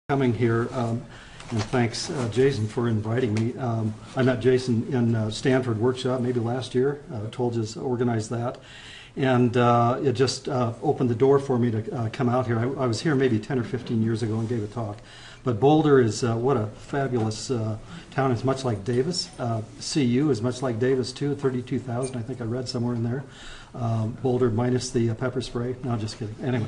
Coming here, and thanks Jason for inviting me. I met Jason in Stanford workshop maybe last year. Toljas organized that, and it just opened the door for me to come out here. I was here maybe 10 or 15 years ago and gave a talk. But Boulder is what a fabulous town. It's much like Davis. CU is much like Davis too. 32,000, I think I read somewhere in there. Boulder minus the pepper spray. No, just kidding. Anyway,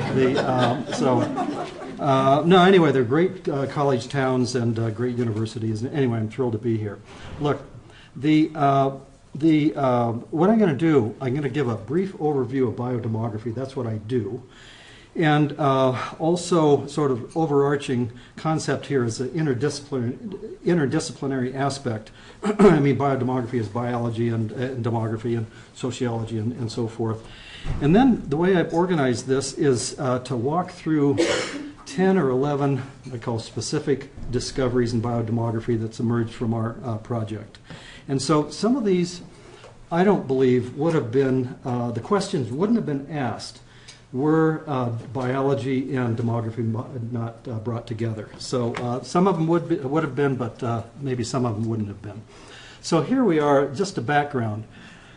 anyway, they're great college towns and great universities. Anyway, I'm thrilled to be here. Look, what I'm going to do, I'm going to give a brief overview of biodemography. That's what I do. And also, sort of overarching concept here is the interdisciplinary aspect. I mean, biodemography is biology and demography and sociology and so forth. And then the way I've organized this is to walk through 10 or 11, I call specific discoveries in biodemography that's emerged from our project. And so some of these, I don't believe, would have been, the questions wouldn't have been asked were biology and demography not brought together. So some of them would have been, but maybe some of them wouldn't have been. So here we are, just a background.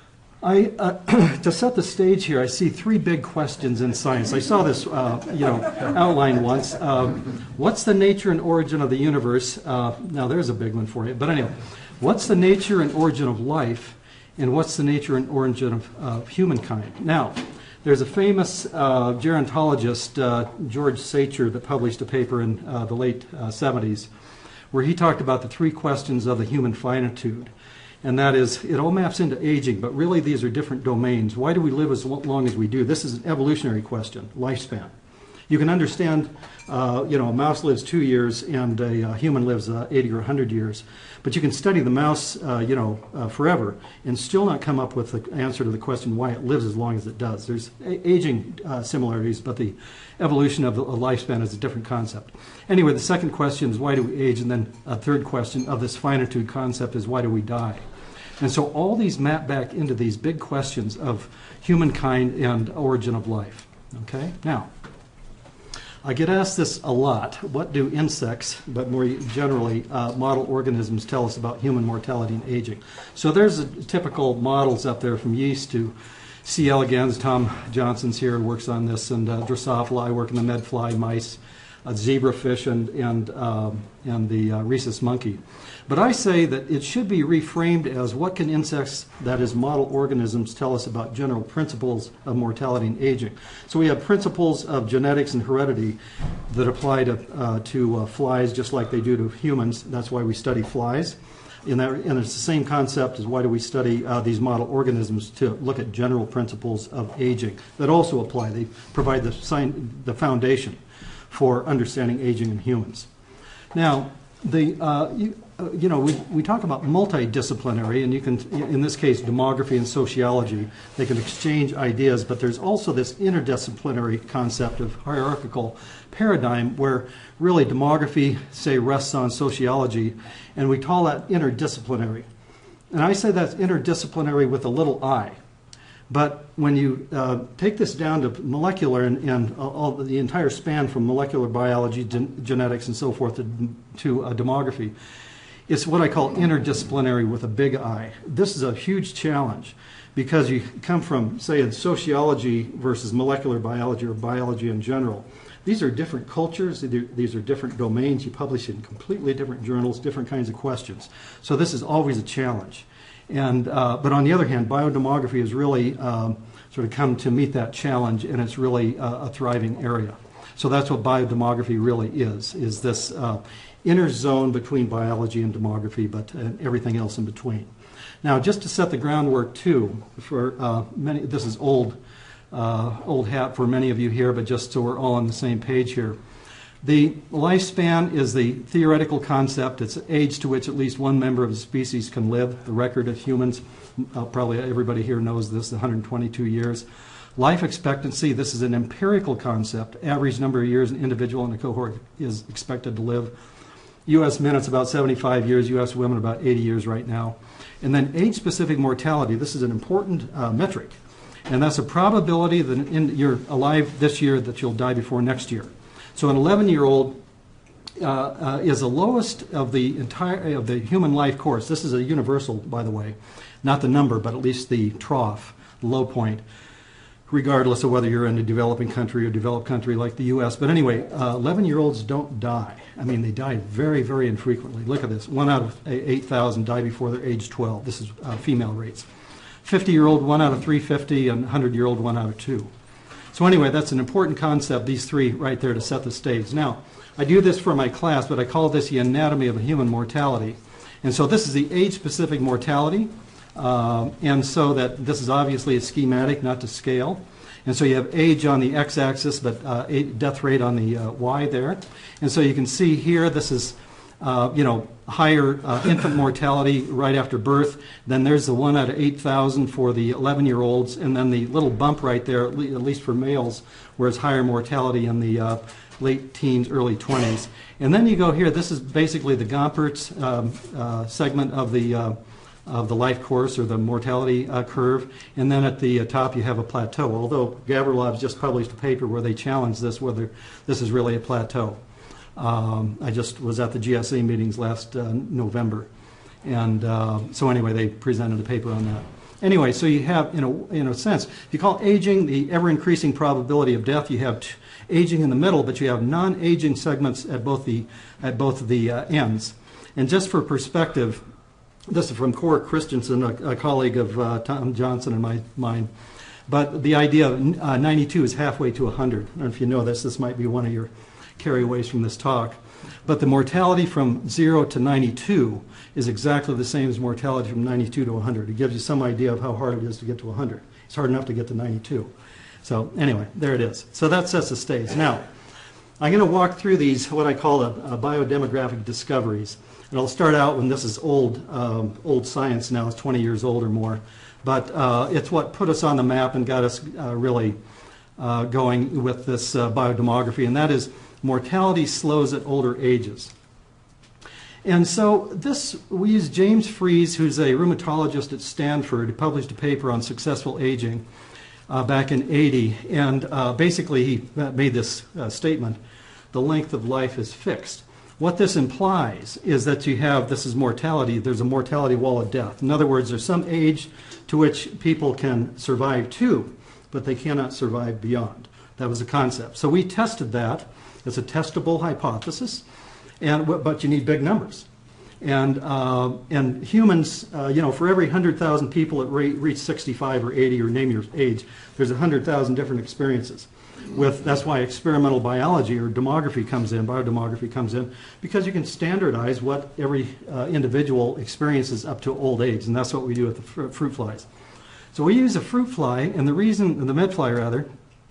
To set the stage here, I see three big questions in science. I saw this outline once. What's the nature and origin of the universe? Now there's a big one for you. But anyway, what's the nature and origin of life? And what's the nature and origin of humankind? Now, there's a famous gerontologist, George Sacher, that published a paper in the late 70s where he talked about the three questions of the human finitude. And that is, it all maps into aging, but really these are different domains. Why do we live as long as we do? This is an evolutionary question, lifespan. You can understand, a mouse lives 2 years and a human lives 80 or 100 years. But you can study the mouse, forever and still not come up with the answer to the question why it lives as long as it does. There's aging similarities, but the evolution of a lifespan is a different concept. Anyway, the second question is why do we age? And then a third question of this finitude concept is why do we die? And so all these map back into these big questions of humankind and origin of life. Okay? Now, I get asked this a lot. What do insects, but more generally model organisms, tell us about human mortality and aging? So there's typical models up there from yeast to C. elegans. Tom Johnson's here, works on this, and Drosophila. I work in the medfly mice, zebrafish, and the rhesus monkey. But I say that it should be reframed as what can insects, that is model organisms, tell us about general principles of mortality and aging. So we have principles of genetics and heredity that apply to flies just like they do to humans. That's why we study flies. And it's the same concept as why do we study these model organisms, to look at general principles of aging that also apply. They provide the foundation for understanding aging in humans. Now, we talk about multidisciplinary, and you can, in this case, demography and sociology, they can exchange ideas, but there's also this interdisciplinary concept of hierarchical paradigm where really demography, say, rests on sociology, and we call that interdisciplinary. And I say that's interdisciplinary with a little I. But when you take this down to molecular and all the entire span from molecular biology, genetics, and so forth to demography, it's what I call interdisciplinary with a big I. This is a huge challenge because you come from, say, in sociology versus molecular biology or biology in general. These are different cultures. These are different domains. You publish in completely different journals, different kinds of questions. So this is always a challenge. And but on the other hand, biodemography has really sort of come to meet that challenge, and it's really a thriving area. So that's what biodemography really is this inner zone between biology and demography, but everything else in between. Now, just to set the groundwork too, for many, this is old hat for many of you here, but just so we're all on the same page here. The lifespan is the theoretical concept. It's age to which at least one member of the species can live. The record of humans, probably everybody here knows this, 122 years. Life expectancy, this is an empirical concept. Average number of years an individual in a cohort is expected to live. U.S. men, it's about 75 years. U.S. women, about 80 years right now. And then age-specific mortality, this is an important metric. And that's a probability that you're alive this year that you'll die before next year. So an 11-year-old is the lowest of the human life course. This is a universal, by the way, not the number, but at least the trough, low point, regardless of whether you're in a developing country or developed country like the U.S. But anyway, 11-year-olds don't die. I mean, they die very, very infrequently. Look at this. 1 out of 8,000 die before they're age 12. This is female rates. 50-year-old, 1 out of 350, and 100-year-old, 1 out of 2. So anyway, that's an important concept, these three right there to set the stage. Now, I do this for my class, but I call this the anatomy of human mortality. And so this is the age-specific mortality. And so that this is obviously a schematic, not to scale. And so you have age on the x-axis, but death rate on the y there. And so you can see here, this is, higher infant mortality right after birth. Then there's the 1 out of 8,000 for the 11-year-olds. And then the little bump right there, at least for males, where it's higher mortality in the late teens, early 20s. And then you go here, this is basically the Gompertz segment of the life course or the mortality curve. And then at the top you have a plateau, although Gavrilov's just published a paper where they challenge this, whether this is really a plateau. I just was at the GSA meetings last November. And so anyway, they presented a paper on that. Anyway, so you have, in a sense, if you call aging the ever-increasing probability of death, you have aging in the middle, but you have non-aging segments at both the ends. And just for perspective, this is from Cora Christensen, a colleague of Tom Johnson and mine. But the idea of 92 is halfway to 100. I don't know if you know this. This might be one of your carryaways from this talk. But the mortality from 0 to 92 is exactly the same as mortality from 92 to 100. It gives you some idea of how hard it is to get to 100. It's hard enough to get to 92. So anyway, there it is. So that sets the stage. Now, I'm going to walk through these, what I call biodemographic discoveries. And I'll start out when this is old science now. It's 20 years old or more. But it's what put us on the map and got us really going with this biodemography. And that is mortality slows at older ages. And so we use James Fries, who's a rheumatologist at Stanford, who published a paper on successful aging back in '80. And basically he made this statement: the length of life is fixed. What this implies is that this is mortality, there's a mortality wall of death. In other words, there's some age to which people can survive to, but they cannot survive beyond. That was the concept. So we tested that. It's a testable hypothesis, but you need big numbers. And humans, for every 100,000 people that reach 65 or 80 or name your age, there's 100,000 different experiences. That's why experimental biology or biodemography comes in, because you can standardize what every individual experiences up to old age, and that's what we do with the fruit flies. So we use a fruit fly, and the medfly rather,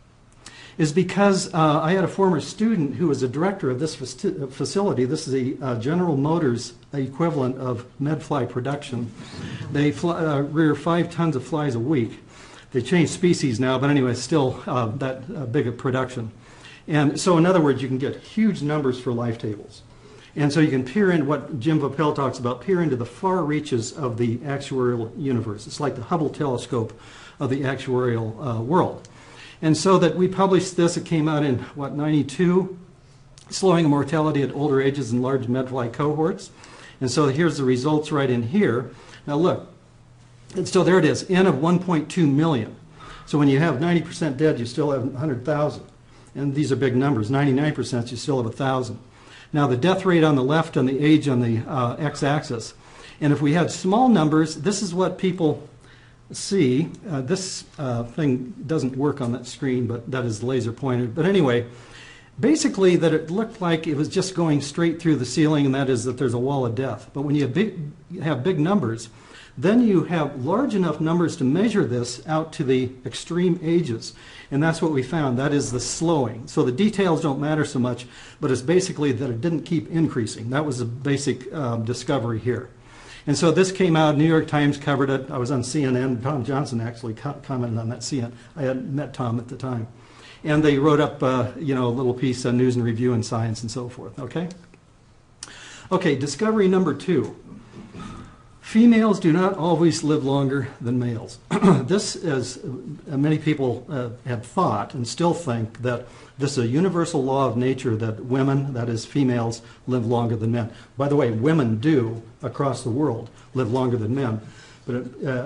is because I had a former student who was a director of this facility. This is a General Motors equivalent of medfly production. They rear 5 tons of flies a week. They changed species now, but anyway, still that big a production. And so in other words, you can get huge numbers for life tables. And so you can peer in what Jim Vappell talks about, peer into the far reaches of the actuarial universe. It's like the Hubble telescope of the actuarial world. And so that we published this, it came out in, 92, slowing mortality at older ages in large medfly cohorts. And so here's the results right in here. Now look, and so there it is, N of 1.2 million. So when you have 90% dead, you still have 100,000. And these are big numbers, 99%, you still have 1,000. Now the death rate on the left and the age on the x-axis. And if we had small numbers, this is what people see. This thing doesn't work on that screen, but that is laser pointed. But anyway, basically that it looked like it was just going straight through the ceiling, and that is that there's a wall of death. But when you have big numbers, then you have large enough numbers to measure this out to the extreme ages. And that's what we found. That is the slowing. So the details don't matter so much, but it's basically that it didn't keep increasing. That was the basic discovery here. And so this came out, New York Times covered it. I was on CNN. Tom Johnson actually commented on that CNN. I had met Tom at the time. And they wrote up, a little piece on News and Review and Science and so forth, okay? Okay, discovery number 2. Females do not always live longer than males. This is, many people have thought and still think that this is a universal law of nature that women, that is females, live longer than men. By the way, women do across the world live longer than men, but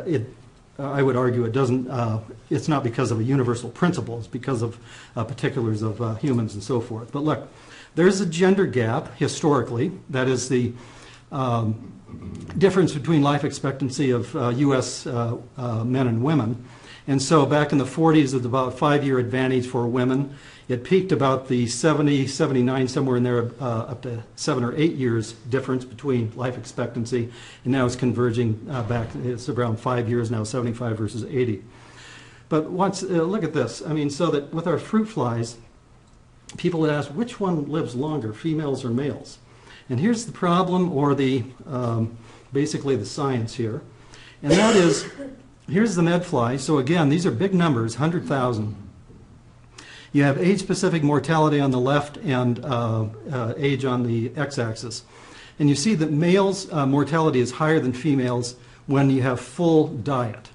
I would argue it doesn't. It's not because of a universal principle. It's because of particulars of humans and so forth. But look, there's a gender gap historically. That is the difference between life expectancy of U.S. Men and women. And so back in the 40s, it was about a 5-year advantage for women. It peaked about the 70, 79, somewhere in there, up to 7 or 8 years difference between life expectancy. And now it's converging back. It's around 5 years now, 75 versus 80. But once, look at this. I mean, so that with our fruit flies, people would ask, which one lives longer, females or males? And here's the problem, or the basically the science here. And that is, here's the medfly. So again, these are big numbers, 100,000. You have age-specific mortality on the left and age on the x-axis. And you see that males' mortality is higher than females when you have full diet.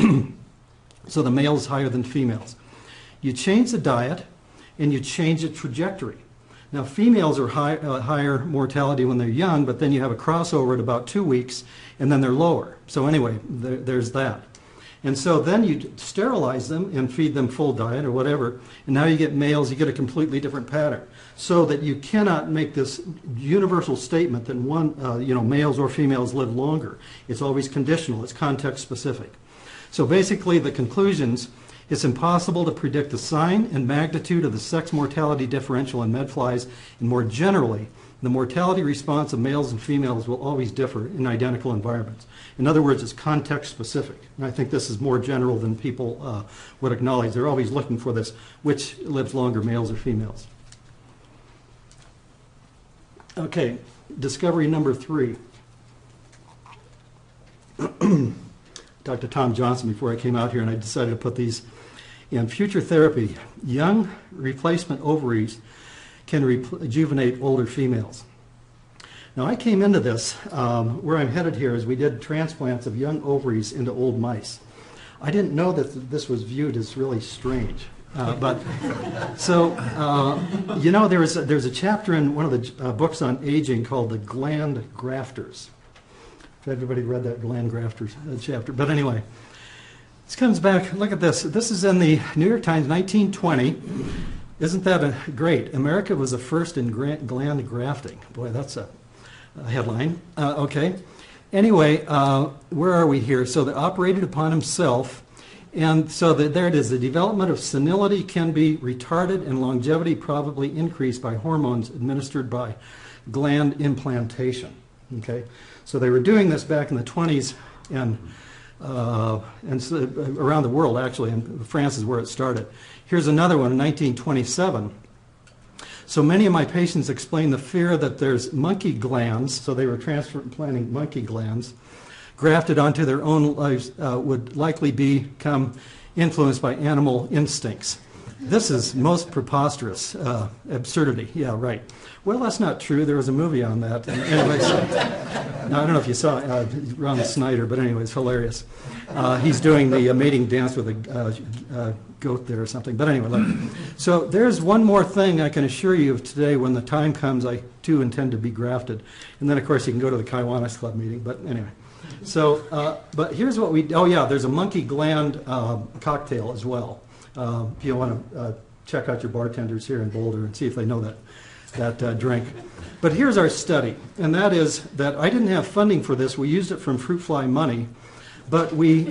So the male is higher than females. You change the diet, and you change the trajectory. Now, females are higher mortality when they're young, but then you have a crossover at about 2 weeks, and then they're lower. So anyway, there's that. And so then you sterilize them and feed them full diet or whatever, and now you get males, you get a completely different pattern. So that you cannot make this universal statement that males or females live longer. It's always conditional, it's context specific. So basically the conclusions, it's impossible to predict the sign and magnitude of the sex mortality differential in medflies, and more generally, the mortality response of males and females will always differ in identical environments. In other words, it's context specific. And I think this is more general than people would acknowledge. They're always looking for this, which lives longer, males or females. Okay, discovery number 3. Dr. Tom Johnson, before I came out here, and I decided to put these in future therapy. Young replacement ovaries can rejuvenate older females. Now, I came into this, where I'm headed here is we did transplants of young ovaries into old mice. I didn't know that this was viewed as really strange. There's a chapter in one of the books on aging called The Gland Grafters. If everybody read that Gland Grafters chapter. But anyway, this comes back, look at this. This is in the New York Times, 1920. Isn't that great? America was the first in gland grafting. Boy, that's a headline. Okay. Anyway, where are we here? So they operated upon himself. And so there it is. The development of senility can be retarded and longevity probably increased by hormones administered by gland implantation. Okay. So they were doing this back in the 20s and so around the world, actually, and France is where it started. Here's another one in 1927. So many of my patients explain the fear that there's monkey glands, so they were transplanting monkey glands, grafted onto their own lives, would likely become influenced by animal instincts. This is most preposterous absurdity. Yeah, right. Well, that's not true. There was a movie on that. Anyways, now, I don't know if you saw Ron Snyder, but anyway, it's hilarious. He's doing the mating dance with a goat there or something. But anyway, look. So there's one more thing I can assure you of today. When the time comes, I too intend to be grafted. And then, of course, you can go to the Kiwanis Club meeting. But anyway. So, but here's what we, oh yeah, there's a monkey gland cocktail as well. If you want to check out your bartenders here in Boulder and see if they know that drink. But here's our study, and that is that I didn't have funding for this. We used it from fruit fly money, but we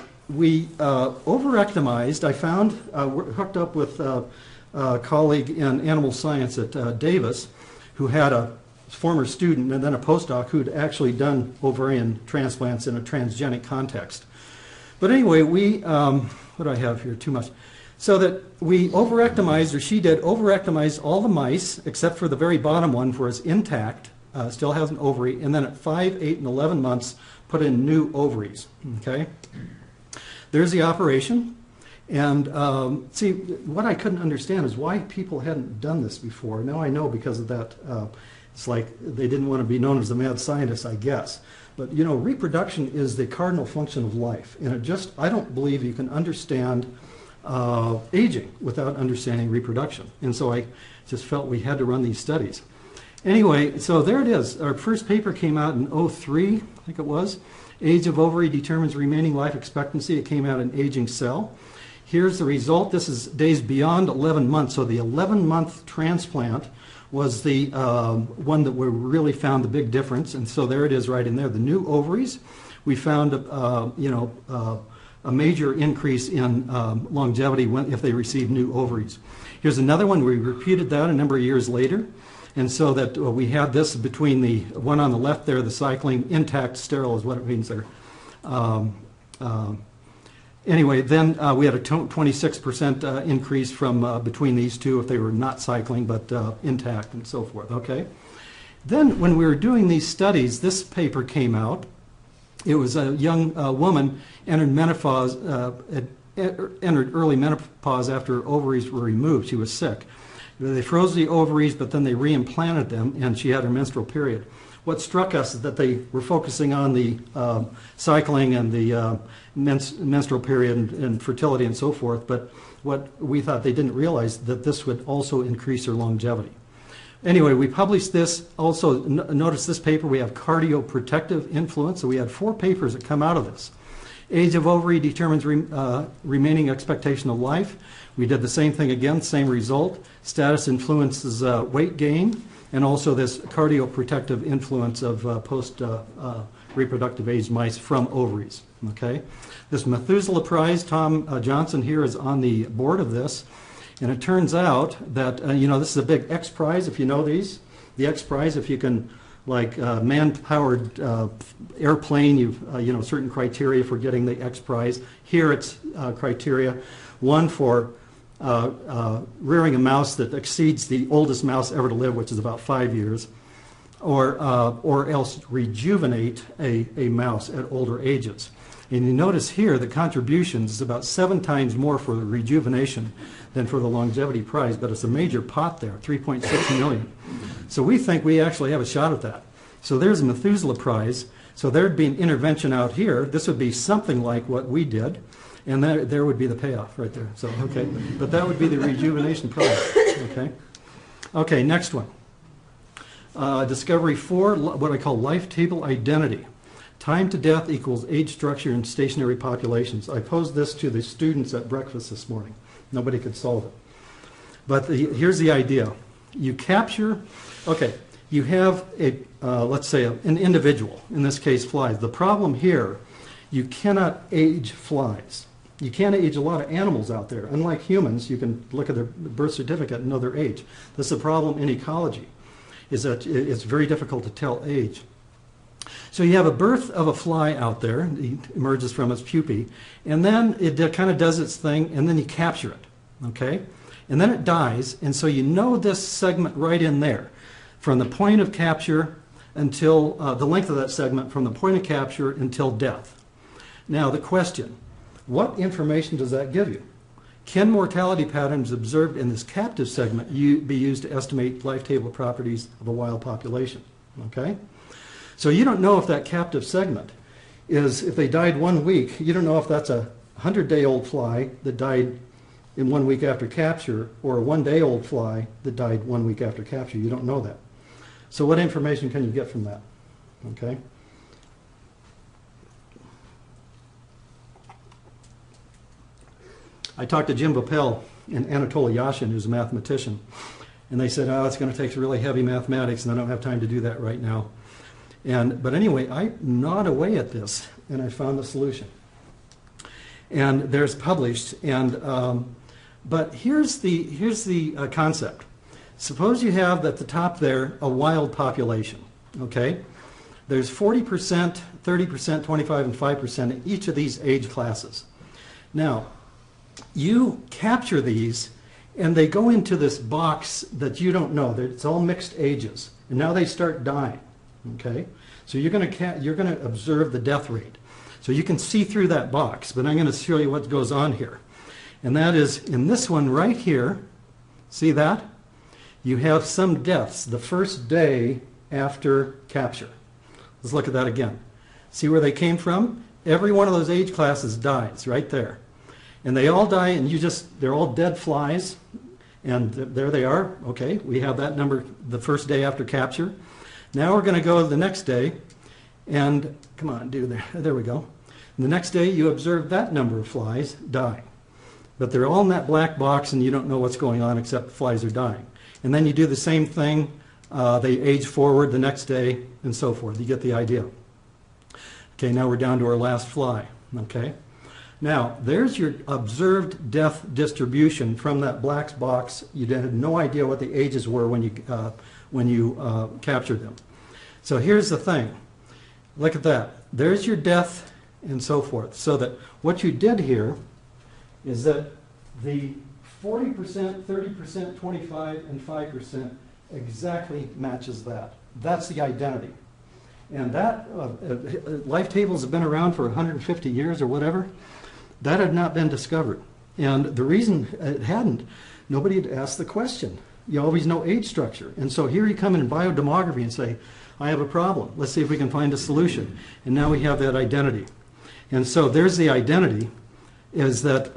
overectomized. I found, we're hooked up with a colleague in animal science at Davis who had a former student and then a postdoc who'd actually done ovarian transplants in a transgenic context. But anyway, what do I have here? Too much. So that we overectomized, or she did, overectomized all the mice except for the very bottom one, where it's intact, still has an ovary, and then at 5, 8, and 11 months, put in new ovaries. Okay? There's the operation. And see, what I couldn't understand is why people hadn't done this before. Now I know because of that. It's like they didn't want to be known as the mad scientist, I guess. But you know, reproduction is the cardinal function of life, and I don't believe you can understand aging without understanding reproduction. And so I just felt we had to run these studies. Anyway, so there it is. Our first paper came out in '03, I think it was. Age of ovary determines remaining life expectancy. It came out in Aging Cell. Here's the result. This is days beyond 11 months. So the 11-month transplant was the one that we really found the big difference. And so there it is right in there. The new ovaries, we found a major increase in longevity if they received new ovaries. Here's another one. We repeated that a number of years later. And so that we had this between the one on the left there, the cycling, intact, sterile is what it means there. Anyway, then we had a 26% increase from between these two if they were not cycling but intact and so forth. Okay. Then when we were doing these studies, this paper came out. It was a young woman entered menopause, entered early menopause after ovaries were removed. She was sick. They froze the ovaries, but then they reimplanted them, and she had her menstrual period. What struck us is that they were focusing on the cycling and the menstrual period and fertility and so forth, but what we thought they didn't realize that this would also increase her longevity. Anyway, we published this. Also, notice this paper, we have cardioprotective influence, so we had 4 papers that come out of this. Age of ovary determines remaining expectation of life. We did the same thing again, same result. Status influences weight gain, and also this cardioprotective influence of post-reproductive age mice from ovaries. Okay, this Methuselah Prize, Tom Johnson here is on the board of this, and it turns out that this is a big X Prize if you know these. The X Prize, if you can, like man-powered airplane, you've certain criteria for getting the X Prize. Here it's criteria, one for rearing a mouse that exceeds the oldest mouse ever to live, which is about 5 years, or else rejuvenate a mouse at older ages. And you notice here the contributions is about 7 times more for the rejuvenation than for the longevity prize, but it's a major pot there, 3.6 million. So we think we actually have a shot at that. So there's a Methuselah Prize. So there'd be an intervention out here. This would be something like what we did. And there would be the payoff right there. So, okay. But that would be the rejuvenation prize. Okay. Okay, next one. Discovery 4, what I call life table identity. Time to death equals age structure in stationary populations. I posed this to the students at breakfast this morning. Nobody could solve it. But here's the idea. You capture, you have let's say an individual, in this case flies. The problem here, you cannot age flies. You can't age a lot of animals out there. Unlike humans, you can look at their birth certificate and know their age. This is a problem in ecology, is that it's very difficult to tell age. So you have a birth of a fly out there, it emerges from its pupae, and then it kind of does its thing, and then you capture it, okay? And then it dies, and so you know this segment right in there, from the point of capture until, the length of that segment from the point of capture until death. Now the question, what information does that give you? Can mortality patterns observed in this captive segment be used to estimate life table properties of a wild population? Okay? So you don't know if that captive segment is, if they died 1 week, you don't know if that's a 100-day-old fly that died in 1 week after capture or a 1-day-old fly that died 1 week after capture. You don't know that. So what information can you get from that? Okay? I talked to Jim Voppel and Anatoly Yashin, who's a mathematician, and they said, it's going to take really heavy mathematics, and I don't have time to do that right now. But anyway, I gnawed away at this, and I found the solution. And there's published, but here's the concept. Suppose you have at the top there a wild population, okay? There's 40%, 30%, 25, and 5% in each of these age classes. Now, you capture these, and they go into this box that you don't know. It's all mixed ages, and now they start dying. Okay, so you're going to observe the death rate. So you can see through that box, but I'm going to show you what goes on here, and that is in this one right here. See that? You have some deaths the first day after capture. Let's look at that again. See where they came from? Every one of those age classes dies right there. And they all die, and they're all dead flies. And there they are. Okay, we have that number the first day after capture. Now we're going to go the next day, and come on, there we go. And the next day you observe that number of flies dying. But they're all in that black box, and you don't know what's going on except the flies are dying. And then you do the same thing. They age forward the next day, and so forth. You get the idea. Okay, now we're down to our last fly. Okay. Now, there's your observed death distribution from that black box. You had no idea what the ages were when you captured them. So here's the thing. Look at that. There's your death and so forth. So that what you did here is that the 40%, 30%, 25%, and 5% exactly matches that. That's the identity. And that, life tables have been around for 150 years or whatever. That had not been discovered. And the reason it hadn't, nobody had asked the question. You always know age structure. And so here you come in biodemography and say, I have a problem. Let's see if we can find a solution. And now we have that identity. And so there's the identity, is that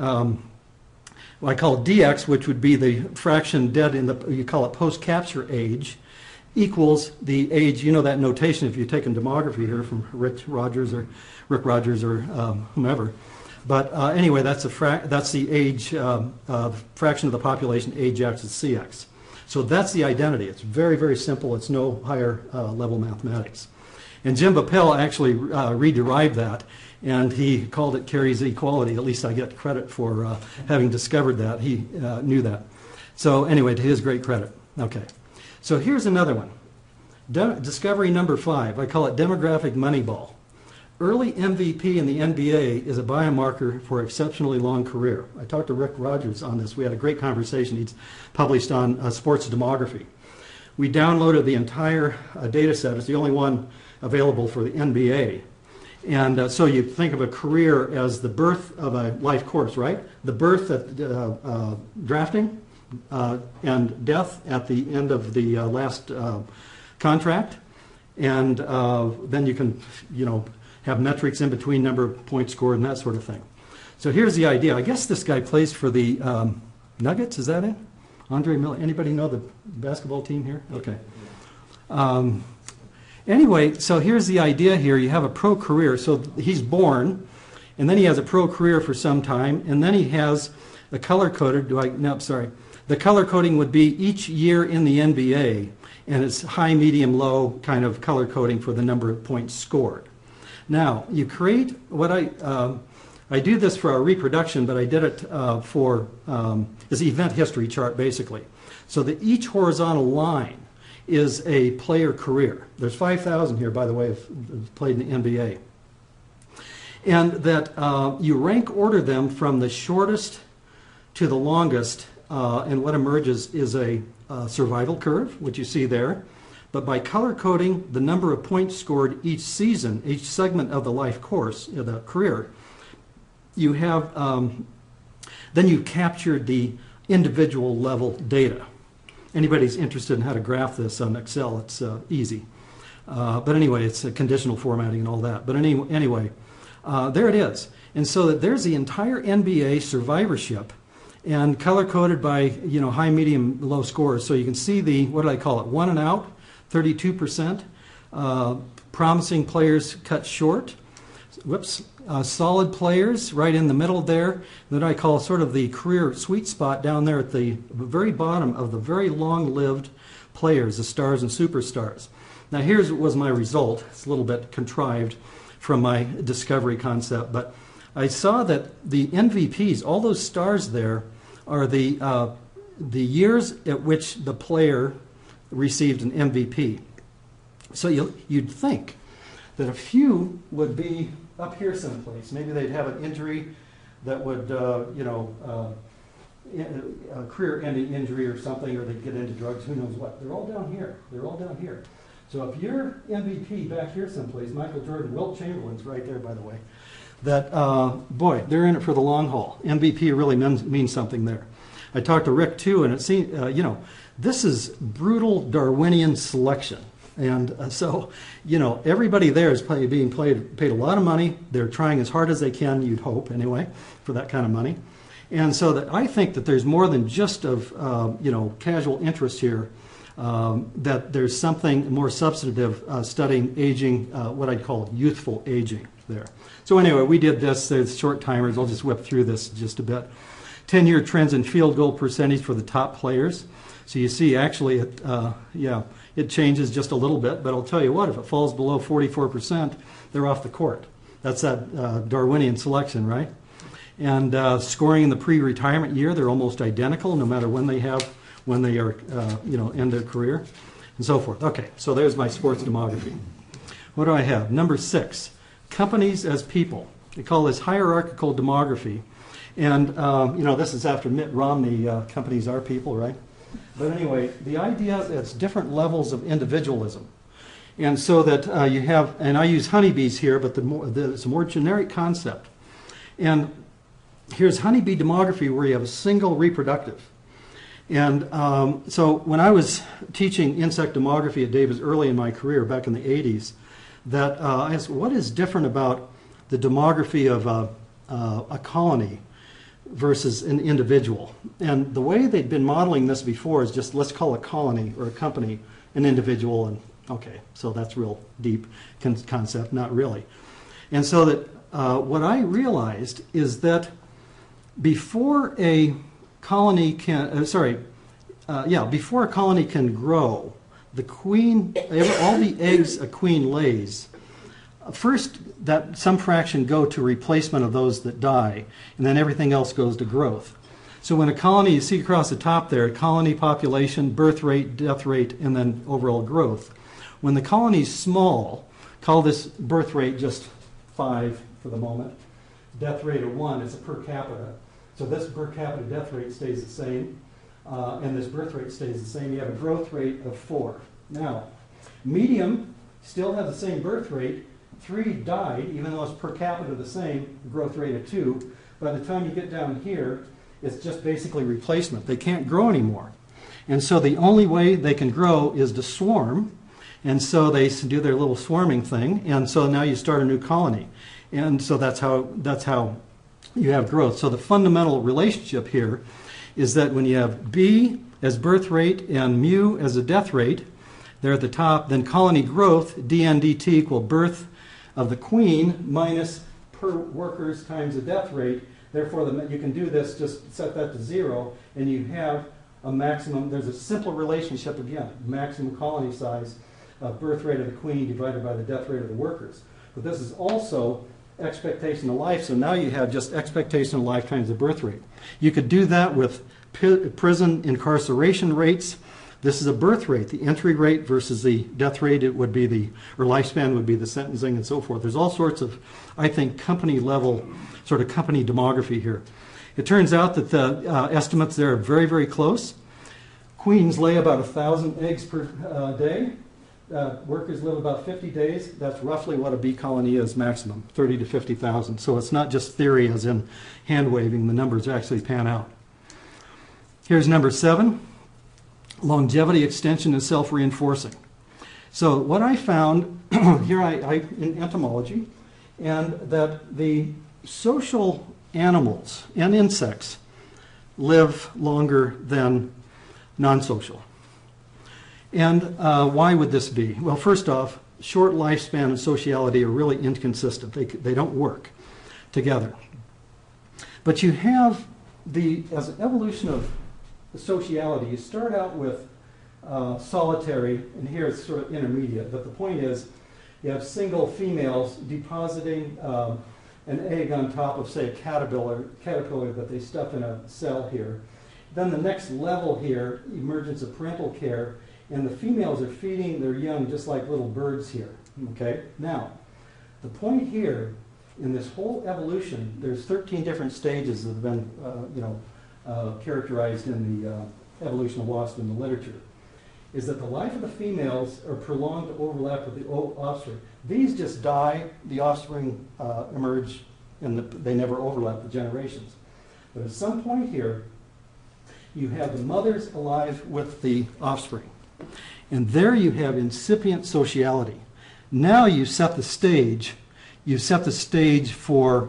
I call it DX, which would be the fraction dead in you call it post-capture age, equals the age, you know that notation if you've taken demography here from Rick Rogers or whomever. But anyway, that's the age, fraction of the population, age X is CX. So that's the identity. It's very, very simple. It's no higher level mathematics. And Jim Bappel actually re-derived that, and he called it Carey's equality. At least I get credit for having discovered that. He knew that. So anyway, to his great credit. Okay. So here's another one. Discovery number 5. I call it demographic moneyball. Early MVP in the NBA is a biomarker for exceptionally long career. I talked to Rick Rogers on this. We had a great conversation. He's published on sports demography. We downloaded the entire data set. It's the only one available for the NBA. And so you think of a career as the birth of a life course, right? The birth at drafting and death at the end of the last contract. And then you can, have metrics in between number of points scored and that sort of thing. So here's the idea. I guess this guy plays for the Nuggets. Is that it? Andre Miller. Anybody know the basketball team here? Okay. Anyway, so here's the idea here. You have a pro career. So he's born, and then he has a pro career for some time, and then he has the color-coded. The color coding would be each year in the NBA, and it's high, medium, low kind of color coding for the number of points scored. Now, you create what I do this for our reproduction, but I did it for this event history chart, basically. So that each horizontal line is a player career. There's 5,000 here, by the way, have played in the NBA. And that you rank order them from the shortest to the longest, and what emerges is a survival curve, which you see there. But by color coding the number of points scored each season, each segment of the life course, the career, you have, then you've captured the individual level data. Anybody's interested in how to graph this on Excel, it's easy. But anyway, it's a conditional formatting and all that. But anyway, there it is. And so that there's the entire NBA survivorship, and color-coded by, high, medium, low scores. So you can see the, what do I call it, 1 and out, 32%. Promising players cut short. Solid players right in the middle there. That I call sort of the career sweet spot down there at the very bottom of the very long-lived players, the stars and superstars. Now here's what was my result. It's a little bit contrived from my discovery concept, but I saw that the MVPs, all those stars there, are the years at which the player received an MVP. So you'd think that a few would be up here someplace. Maybe they'd have an injury that would, a career-ending injury or something, or they'd get into drugs, who knows what. They're all down here. They're all down here. So if you're MVP back here someplace, Michael Jordan, Wilt Chamberlain's right there, by the way, that, boy, they're in it for the long haul. MVP really means something there. I talked to Rick, too, and it seemed, this is brutal Darwinian selection. And so, you know, everybody there is being paid a lot of money. They're trying as hard as they can, you'd hope anyway, for that kind of money. And so that I think that there's more than just of, you know, casual interest here, that there's something more substantive studying aging, what I'd call youthful aging there. So anyway, we did this. There's short timers. I'll just whip through this just a bit. 10-year trends in field goal percentage for the top players. So you see, actually, it changes just a little bit. But I'll tell you what, if it falls below 44%, they're off the court. That's that Darwinian selection, right? And scoring in the pre-retirement year, they're almost identical, no matter when they are, you know, end their career, and so forth. Okay, so there's my sports demography. What do I have? Number 6, companies as people. They call this hierarchical demography. And, you know, this is after Mitt Romney, companies are people, right? But anyway, the idea is it's different levels of individualism. And so that you have, and I use honeybees here, but it's a more generic concept. And here's honeybee demography where you have a single reproductive. And so when I was teaching insect demography at Davis early in my career, back in the 80s, that I asked, what is different about the demography of a colony versus an individual? And the way they'd been modeling this before is just, let's call a colony or a company an individual, and okay, so that's real deep concept, not really. And so that what I realized is that before a colony can, before a colony can grow, the queen, all the eggs a queen lays, first that some fraction go to replacement of those that die, and then everything else goes to growth. So when a colony, you see across the top there, colony population, birth rate, death rate, and then overall growth. When the colony's small, call this birth rate just 5 for the moment, death rate of 1, it's a per capita. So this per capita death rate stays the same, and this birth rate stays the same. You have a growth rate of 4. Now, medium still has the same birth rate. 3 died, even though it's per capita the same, growth rate of 2. By the time you get down here, it's just basically replacement. They can't grow anymore. And so the only way they can grow is to swarm. And so they do their little swarming thing. And so now you start a new colony. And so that's how you have growth. So the fundamental relationship here is that when you have B as birth rate and mu as a death rate, there at the top, then colony growth, dNdt equal birth of the queen minus per workers times the death rate. Therefore, you can do this, just set that to 0, and you have a maximum, there's a simple relationship again, maximum colony size, birth rate of the queen divided by the death rate of the workers. But this is also expectation of life, so now you have just expectation of life times the birth rate. You could do that with prison incarceration rates. This is a birth rate, the entry rate versus the death rate. It would be or lifespan would be the sentencing and so forth. There's all sorts of, I think, company level, sort of company demography here. It turns out that the estimates there are very, very close. Queens lay about 1,000 eggs per day. Workers live about 50 days. That's roughly what a bee colony is maximum, 30 to 50,000. So it's not just theory as in hand waving. The numbers actually pan out. Here's number 7. Longevity extension is self-reinforcing. So what I found here in entomology, and that the social animals and insects live longer than non-social. And why would this be? Well, first off, short lifespan and sociality are really inconsistent. They don't work together. But you have as an evolution of the sociality, you start out with solitary, and here it's sort of intermediate, but the point is you have single females depositing an egg on top of, say, a caterpillar that they stuff in a cell here. Then the next level here, emergence of parental care, and the females are feeding their young just like little birds here. Okay? Now, the point here in this whole evolution, there's 13 different stages that have been characterized in the evolution of wasps in the literature, is that the life of the females are prolonged to overlap with the offspring. These just die, the offspring emerge, and they never overlap the generations. But at some point here, you have the mothers alive with the offspring. And there you have incipient sociality. Now you set the stage. You set the stage for,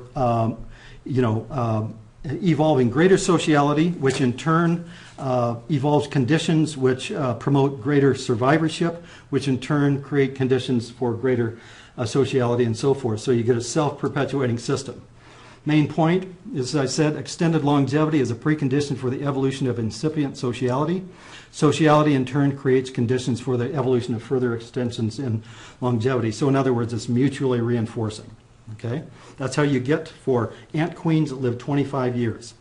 evolving greater sociality, which in turn evolves conditions which promote greater survivorship, which in turn create conditions for greater sociality and so forth. So you get a self-perpetuating system. Main point, as I said, extended longevity is a precondition for the evolution of incipient sociality. Sociality in turn creates conditions for the evolution of further extensions in longevity. So in other words, it's mutually reinforcing. Okay? That's how you get for ant queens that live 25 years.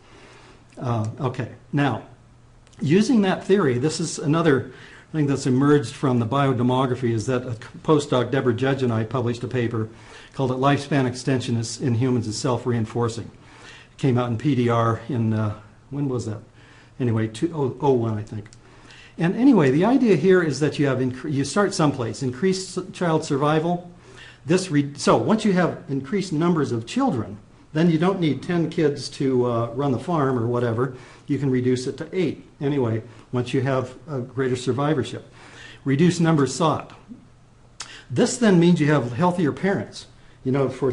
Okay, now, using that theory, this is another thing that's emerged from the biodemography, is that a postdoc, Deborah Judge, and I published a paper called it Lifespan Extension in Humans is Self-Reinforcing. It came out in PDR in, when was that? Anyway, 2001, I think. And anyway, the idea here is that you start someplace, increased child survival. So once you have increased numbers of children, then you don't need 10 kids to run the farm or whatever. You can reduce it to 8. Anyway, once you have a greater survivorship. Reduce numbers sought. This then means you have healthier parents. You know, for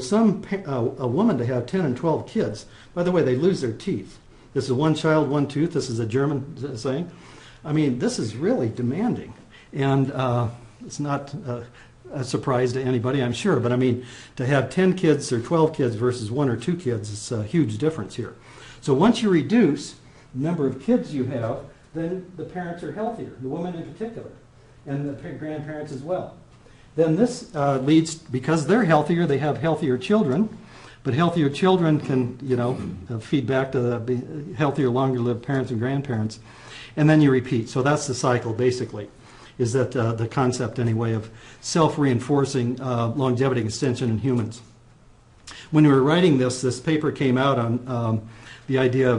a woman to have 10 and 12 kids, by the way, they lose their teeth. This is one child, one tooth. This is a German saying. I mean, this is really demanding. And it's not a surprise to anybody, I'm sure. But I mean, to have 10 kids or 12 kids versus 1 or 2 kids, it's a huge difference here. So once you reduce the number of kids you have, then the parents are healthier, the woman in particular, and the grandparents as well. Then this leads, because they're healthier, they have healthier children, but healthier children can, feed back to the healthier, longer-lived parents and grandparents, and then you repeat. So that's the cycle, basically, is that the concept, anyway, of self-reinforcing longevity extension in humans. When we were writing this paper came out on the idea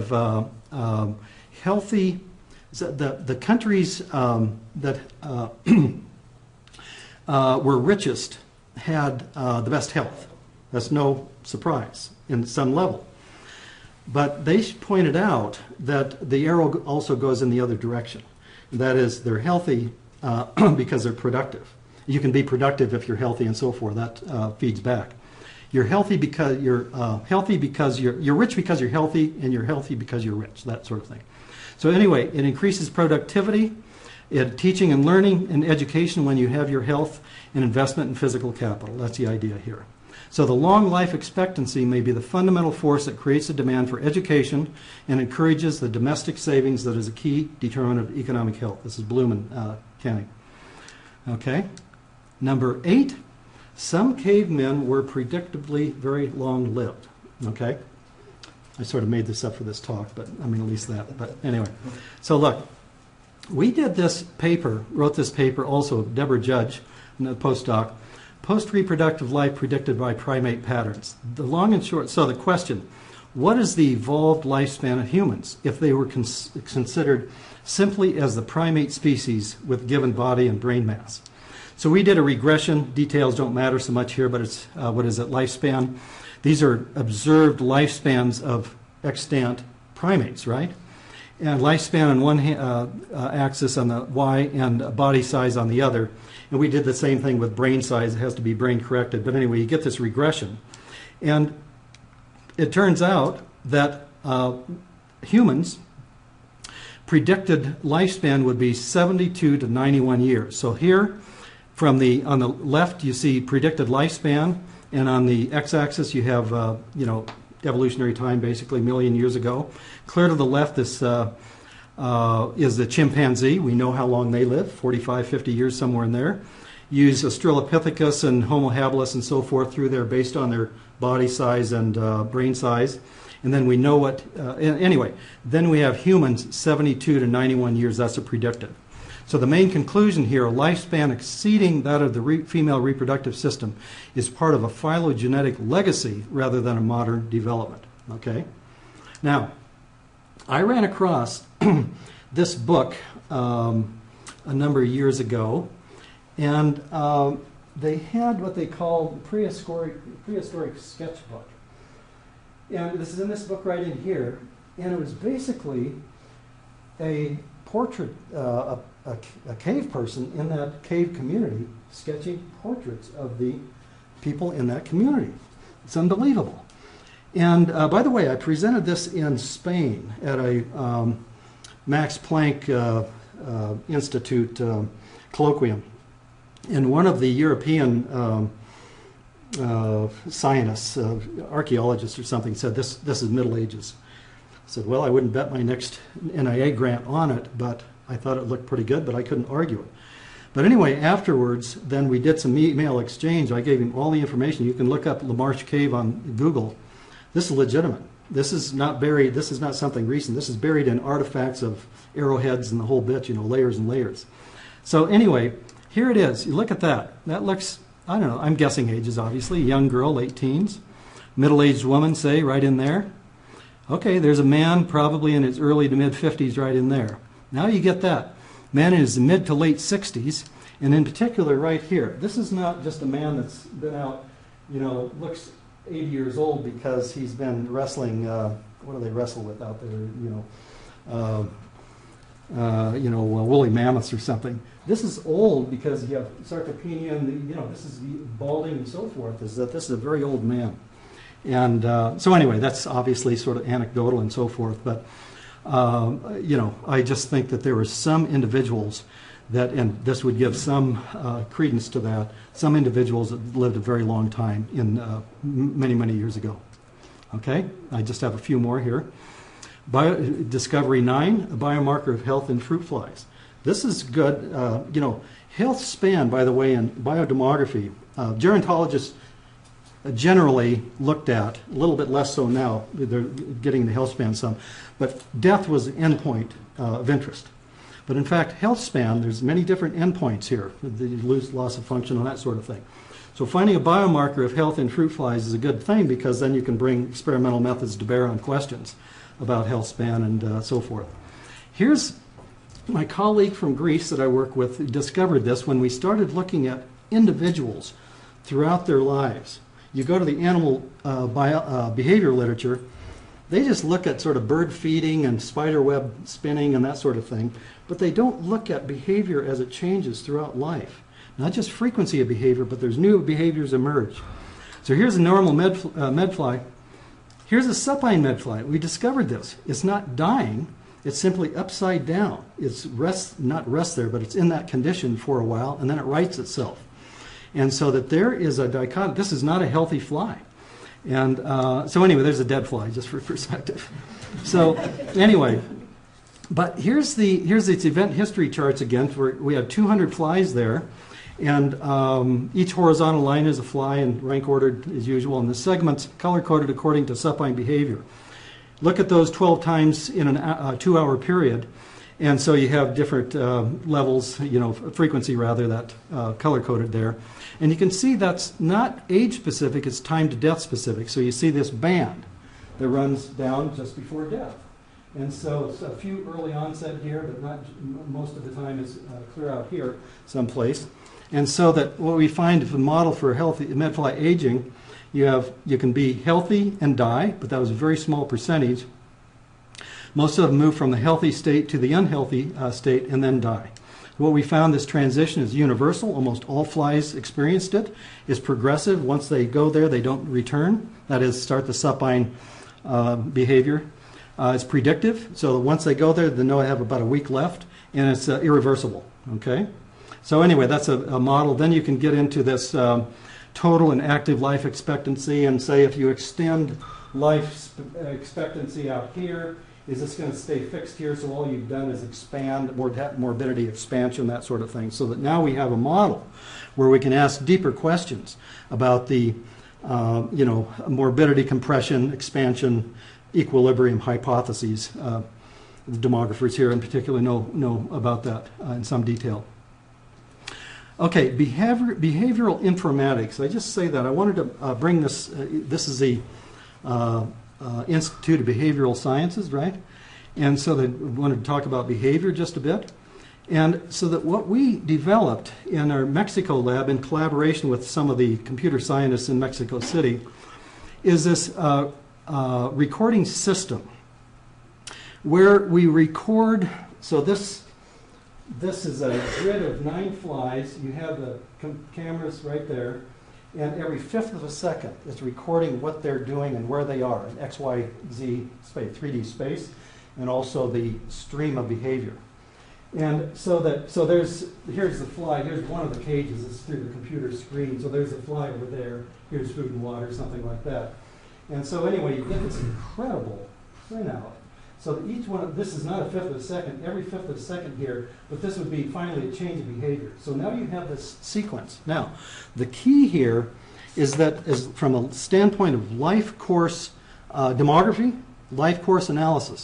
of healthy, the countries that were richest had the best health. That's no surprise in some level. But they pointed out that the arrow also goes in the other direction. That is, they're healthy because they're productive. You can be productive if you're healthy and so forth. That feeds back. You're healthy because you're healthy because you're rich because you're healthy, and you're healthy because you're rich. That sort of thing. So anyway, it increases productivity, teaching and learning and education when you have your health, and investment in physical capital. That's the idea here. So the long life expectancy may be the fundamental force that creates a demand for education and encourages the domestic savings that is a key determinant of economic health. This is Bloom and Canning. Okay. Number 8, some cavemen were predictably very long-lived. Okay. I sort of made this up for this talk, but I mean at least that. But anyway, so look, we did this paper, wrote this paper also, Deborah Judge, a postdoc, post-reproductive life predicted by primate patterns. The long and short, so the question, what is the evolved lifespan of humans if they were considered simply as the primate species with given body and brain mass? So we did a regression. Details don't matter so much here, but it's, what is it, lifespan? These are observed lifespans of extant primates, right? And lifespan on one axis on the Y and body size on the other. And we did the same thing with brain size. It has to be brain corrected. But anyway, you get this regression. And it turns out that humans predicted lifespan would be 72 to 91 years. So here, on the left, you see predicted lifespan. And on the x-axis, you have, evolutionary time, basically, a million years ago. Clear to the left, this is the chimpanzee. We know how long they live, 45, 50 years, somewhere in there. Use Australopithecus and Homo habilis and so forth through there based on their body size and brain size. And then we know what, anyway, then we have humans, 72 to 91 years. That's a predictive. So the main conclusion here, a lifespan exceeding that of the female reproductive system is part of a phylogenetic legacy rather than a modern development. Okay? Now, I ran across this book a number of years ago, and they had what they called prehistoric sketchbook. And this is in this book right in here, and it was basically a portrait, a cave person in that cave community sketching portraits of the people in that community. It's unbelievable. And by the way, I presented this in Spain at a Max Planck Institute colloquium. And one of the European scientists, archaeologists or something, said this is Middle Ages. I said, well, I wouldn't bet my next NIA grant on it, but I thought it looked pretty good, but I couldn't argue it. But anyway, afterwards, then we did some email exchange. I gave him all the information. You can look up La Marche Cave on Google. This is legitimate. This is not buried. This is not something recent. This is buried in artifacts of arrowheads and the whole bit, layers and layers. So anyway, here it is. You look at that. That looks, I don't know, I'm guessing ages, obviously. Young girl, late teens. Middle-aged woman, say, right in there. Okay, there's a man probably in his early to mid-50s right in there. Now you get that. Man in his mid to late 60s, and in particular right here. This is not just a man that's been out, looks 80 years old because he's been wrestling, what do they wrestle with out there, woolly mammoths or something. This is old because you have sarcopenia and, this is balding and so forth, is that this is a very old man. And so anyway, that's obviously sort of anecdotal and so forth, but I just think that there were some individuals that, and this would give some credence to that, some individuals that lived a very long time in many, many years ago. Okay, I just have a few more here. Discovery 9, a biomarker of health in fruit flies. This is good. Health span, by the way, in biodemography, gerontologists generally looked at, a little bit less so now, they're getting the health span some, but death was the endpoint of interest. But in fact, health span, there's many different endpoints here, the loss of function and that sort of thing. So finding a biomarker of health in fruit flies is a good thing because then you can bring experimental methods to bear on questions about health span and so forth. Here's my colleague from Greece that I work with who discovered this when we started looking at individuals throughout their lives. You go to the animal behavior literature, they just look at sort of bird feeding and spider web spinning and that sort of thing, but they don't look at behavior as it changes throughout life. Not just frequency of behavior, but there's new behaviors emerge. So here's a normal medfly. Here's a supine medfly. We discovered this. It's not dying. It's simply upside down. It's not rest there, but it's in that condition for a while, and then it rights itself. And so that there is a dichotomy. This is not a healthy fly. And so anyway, there's a dead fly, just for perspective. So anyway, but here's its event history charts again. We have 200 flies there. And each horizontal line is a fly and rank ordered as usual. And the segments color-coded according to supine behavior. Look at those 12 times in a 2-hour period. And so you have different levels, frequency rather, that color-coded there. And you can see that's not age-specific, it's time-to-death specific. So you see this band that runs down just before death. And so it's a few early onset here, but not most of the time is clear out here someplace. And so that what we find is a model for healthy medfly aging, you can be healthy and die, but that was a very small percentage. Most of them move from the healthy state to the unhealthy state and then die. What we found, this transition is universal. Almost all flies experienced it. It's progressive. Once they go there, they don't return. That is, start the supine behavior. It's predictive. So once they go there, they know I have about a week left, and it's irreversible. Okay. So anyway, that's a model. Then you can get into this total and active life expectancy, and say if you extend life expectancy out here, is this going to stay fixed here? So all you've done is expand, morbidity expansion, that sort of thing. So that now we have a model where we can ask deeper questions about the morbidity, compression, expansion, equilibrium hypotheses. The demographers here in particular know about that in some detail. Okay, behavioral informatics. I just say that. I wanted to bring this. This is the Institute of Behavioral Sciences, right? And so they wanted to talk about behavior just a bit. And so that what we developed in our Mexico lab in collaboration with some of the computer scientists in Mexico City is this recording system where we record, so this this is a grid of 9 flies. You have the cameras right there. And every fifth of a second, it's recording what they're doing and where they are in X, Y, Z space, 3D space, and also the stream of behavior. And so here's the fly. Here's one of the cages. It's through the computer screen. So there's a fly over there. Here's food and water, something like that. And so anyway, you get this incredible printout. So each one, this is not a fifth of a second, every fifth of a second here, but this would be finally a change of behavior. So now you have this sequence. Now, the key here is that from a standpoint of life course demography, life course analysis.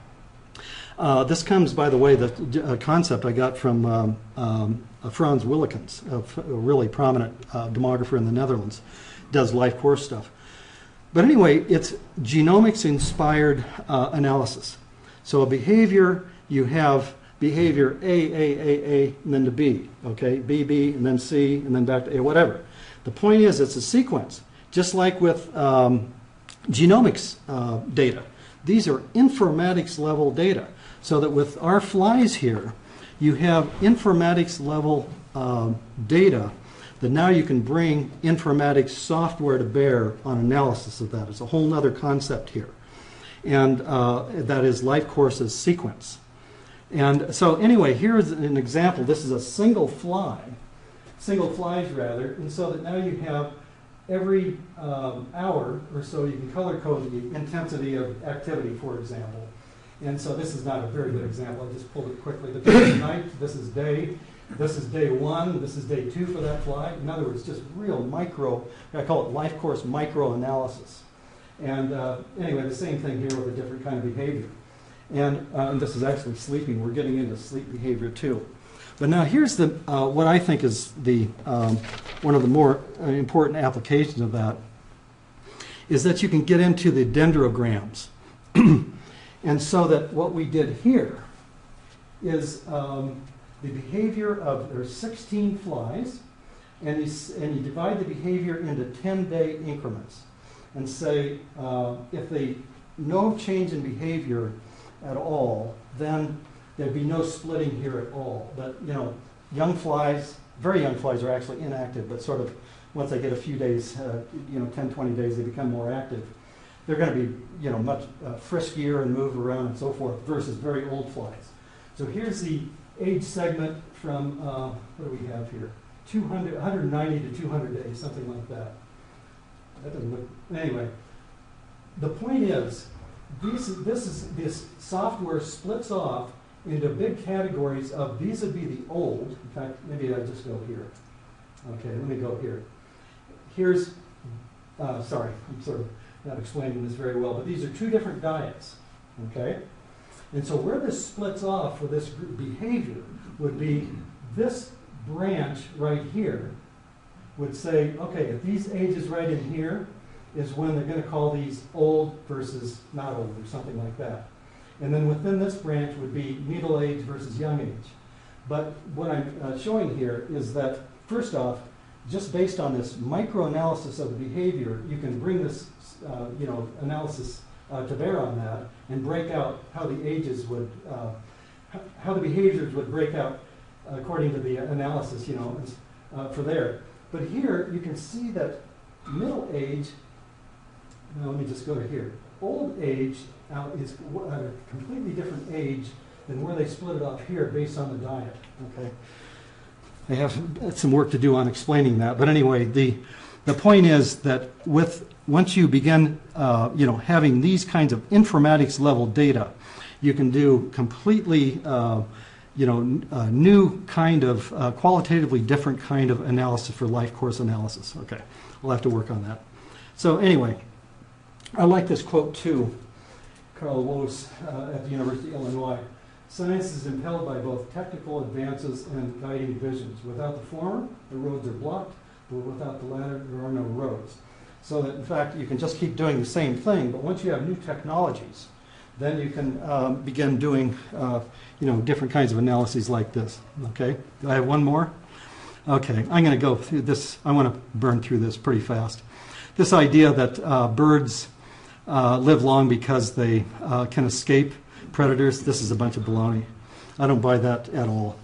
This comes, by the way, the concept I got from Frans Willekens, a really prominent demographer in the Netherlands, does life course stuff. But anyway, it's genomics-inspired analysis. So a behavior, you have behavior A, and then to B, okay? B, and then C, and then back to A, whatever. The point is, it's a sequence, just like with genomics data. These are informatics-level data. So that with our flies here, you have informatics-level data that now you can bring informatics software to bear on analysis of that. It's a whole other concept here. And that is life courses sequence. And so anyway, here's an example. This is a single flies rather. And so that now you have every hour or so you can color code the intensity of activity, for example. And so this is not a very good example. I just pulled it quickly. But this is night, this is day. This is day 1, this is day 2 for that fly. In other words, just real micro, I call it life course micro analysis. And anyway, the same thing here with a different kind of behavior. And this is actually sleeping. We're getting into sleep behavior too. But now here's the what I think is the one of the more important applications of that is that you can get into the dendrograms. And so that what we did here is the behavior of, there's 16 flies, and you divide the behavior into 10-day increments. And say, if no change in behavior at all, then there'd be no splitting here at all. But, young flies, very young flies are actually inactive, but sort of once they get a few days, 10, 20 days, they become more active. They're going to be, much friskier and move around and so forth versus very old flies. So here's the age segment from, what do we have here? 190 to 200 days, something like that. That doesn't look, anyway. The point is, this software splits off into big categories of vis-a-vis the old. In fact, maybe I just go here. Okay, let me go here. Here's, sorry, I'm sort of not explaining this very well, but these are 2 different diets, okay? And so where this splits off for this behavior would be this branch right here would say, okay, if these ages right in here is when they're going to call these old versus not old or something like that. And then within this branch would be middle age versus young age. But what I'm showing here is that, first off, just based on this micro-analysis of the behavior, you can bring this analysis to bear on that and break out how the ages would, how the behaviors would break out according to the analysis, for there. But here you can see that middle age, now let me just go to here. Old age is a completely different age than where they split it up here based on the diet, okay? I have some work to do on explaining that, but anyway, the point is that once you begin, having these kinds of informatics level data, you can do completely, new kind of qualitatively different kind of analysis for life course analysis. Okay, we'll have to work on that. So anyway, I like this quote too, Carl Woese at the University of Illinois. Science is impelled by both technical advances and guiding visions. Without the former, the roads are blocked, but without the latter, there are no roads. So that, in fact, you can just keep doing the same thing, but once you have new technologies, then you can begin doing, different kinds of analyses like this. Okay, do I have one more? Okay, I'm going to go through this. I want to burn through this pretty fast. This idea that birds live long because they can escape predators, this is a bunch of baloney. I don't buy that at all.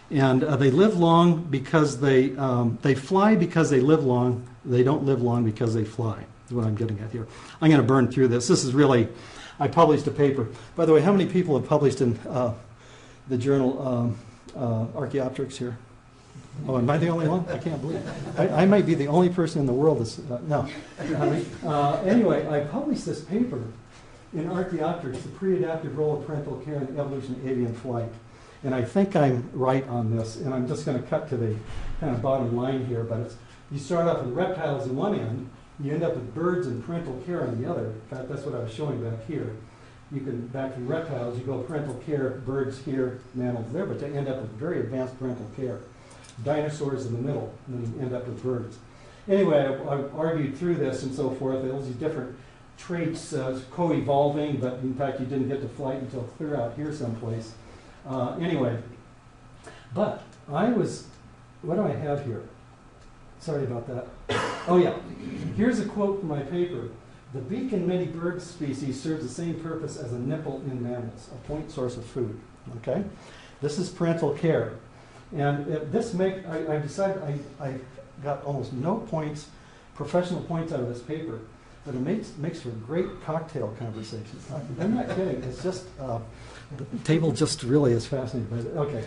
And they live long because they fly because they live long. They don't live long because they fly, is what I'm getting at here. I'm going to burn through this. This is really, I published a paper. By the way, how many people have published in the journal Archaeopteryx here? Oh, am I the only one? I can't believe it. I might be the only person in the world that's, no. Anyway, I published this paper in Archaeopteryx, the pre-adaptive role of parental care in the evolution of avian flight. And I think I'm right on this, and I'm just going to cut to the kind of bottom line here, but it's, you start off with reptiles in one end, you end up with birds and parental care on the other. In fact, that's what I was showing back here. You can, back from reptiles, you go parental care, birds here, mammals there, but you end up with very advanced parental care. Dinosaurs in the middle, and then you end up with birds. Anyway, I argued through this and so forth. There was these different traits co-evolving, but in fact you didn't get to flight until clear out here someplace. Anyway, but I was, what do I have here? Sorry about that. Oh yeah, here's a quote from my paper. The beak in many bird species serves the same purpose as a nipple in mammals, a point source of food. Okay? This is parental care. And I decided I got almost no points, professional points out of this paper, but it makes for a great cocktail conversation. I'm not kidding. It's just, the table just really is fascinating. But, okay,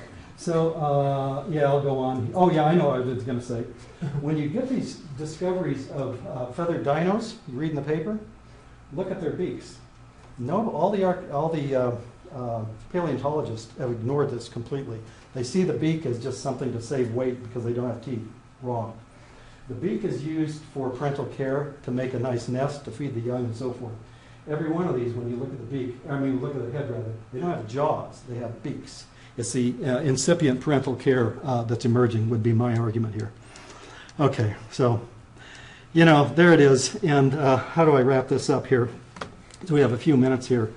so yeah, I'll go on. Oh yeah, I know what I was going to say. When you get these discoveries of feathered dinos, you read in the paper, look at their beaks. No, all the paleontologists have ignored this completely. They see the beak as just something to save weight because they don't have teeth. Wrong. The beak is used for parental care, to make a nice nest, to feed the young, and so forth. Every one of these, when you look at the beak, look at the head rather, they don't have jaws, they have beaks. It's the incipient parental care that's emerging, would be my argument here. Okay, so, there it is. And how do I wrap this up here? So we have a few minutes here.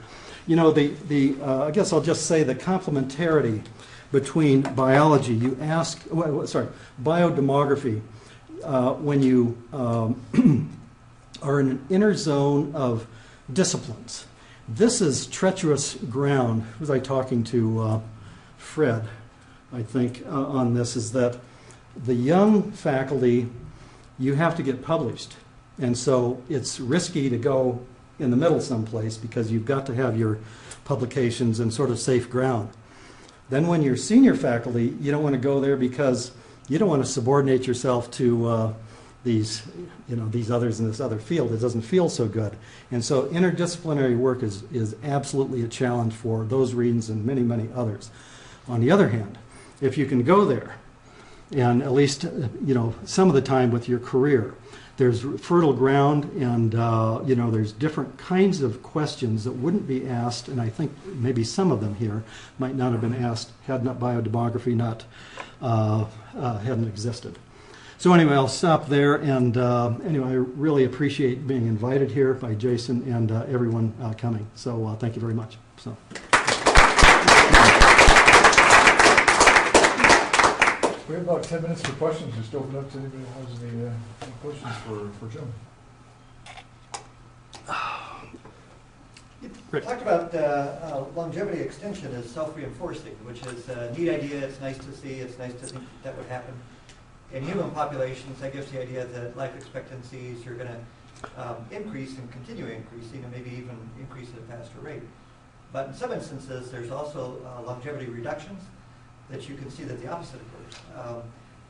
I guess I'll just say the complementarity between biology, biodemography, when you are in an inner zone of disciplines. This is treacherous ground. Was I talking to Fred, I think, on this, is that the young faculty, you have to get published. And so it's risky to go in the middle someplace because you've got to have your publications in sort of safe ground. Then when you're senior faculty, you don't want to go there because you don't want to subordinate yourself to these others in this other field. It doesn't feel so good. And so interdisciplinary work is absolutely a challenge for those reasons and many, many others. On the other hand, if you can go there, and at least some of the time with your career, there's fertile ground, and there's different kinds of questions that wouldn't be asked, and I think maybe some of them here might not have been asked had not biodemography hadn't existed. So anyway, I'll stop there, and anyway, I really appreciate being invited here by Jason and everyone coming. So thank you very much. So. We have about 10 minutes for questions. Just open up to anybody who has any questions for Jim. You talked about longevity extension as self-reinforcing, which is a neat idea. It's nice to see. It's nice to think that would happen. In human populations, that gives the idea that life expectancies are going to increase and continue increasing, and maybe even increase at a faster rate. But in some instances, there's also longevity reductions that you can see that the opposite occurs.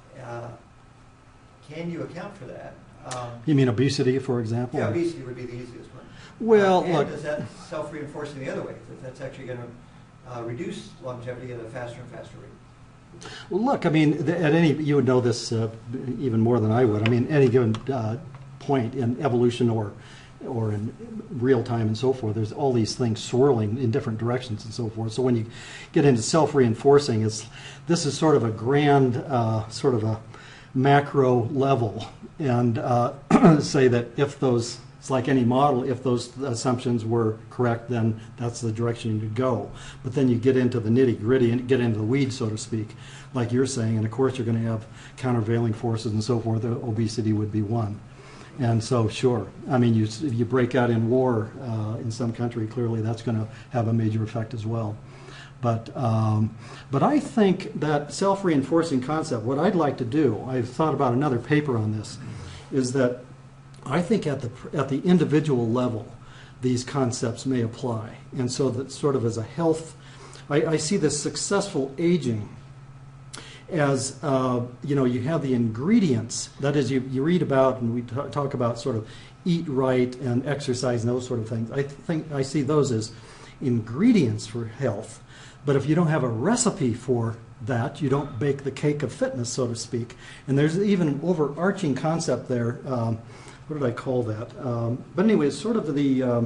Can you account for that? You mean obesity, for example? Yeah, obesity would be the easiest one. Well, and look, is that self-reinforcing the other way? That's actually going to reduce longevity at a faster and faster rate. Well, look, I mean, you would know this even more than I would. I mean, any given point in evolution or in real time and so forth, there's all these things swirling in different directions and so forth. So when you get into self-reinforcing, this is sort of a grand, sort of a macro level, and say that if those, it's like any model, if those assumptions were correct, then that's the direction you could go. But then you get into the nitty-gritty and get into the weeds, so to speak, like you're saying, and of course you're going to have countervailing forces and so forth. Obesity would be one. And so, sure, I mean, if you break out in war in some country, clearly that's going to have a major effect as well. But I think that self-reinforcing concept, what I'd like to do, I've thought about another paper on this, is that I think at the individual level, these concepts may apply. And so that sort of as a health, I see this successful aging as, you have the ingredients. That is, you read about and we talk about sort of eat right and exercise and those sort of things. I think I see those as ingredients for health. But if you don't have a recipe for that, you don't bake the cake of fitness, so to speak. And there's even an overarching concept there. What did I call that? But anyway, it's sort of the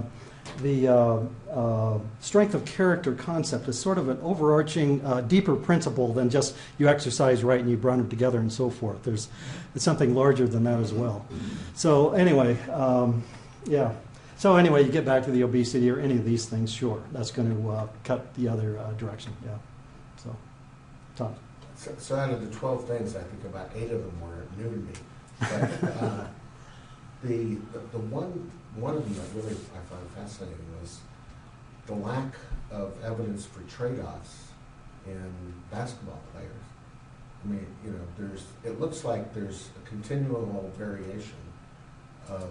strength of character concept is sort of an overarching, deeper principle than just you exercise right and you run it together and so forth. It's something larger than that as well. So anyway, yeah. So anyway, you get back to the obesity or any of these things, sure, that's going to cut the other direction. Yeah. So, Tom. So out of the 12 things, I think about 8 of them were new to me. But the one of them that really I found fascinating was the lack of evidence for trade-offs in basketball players. I mean, it looks like there's a continual variation of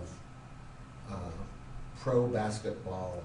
pro basketball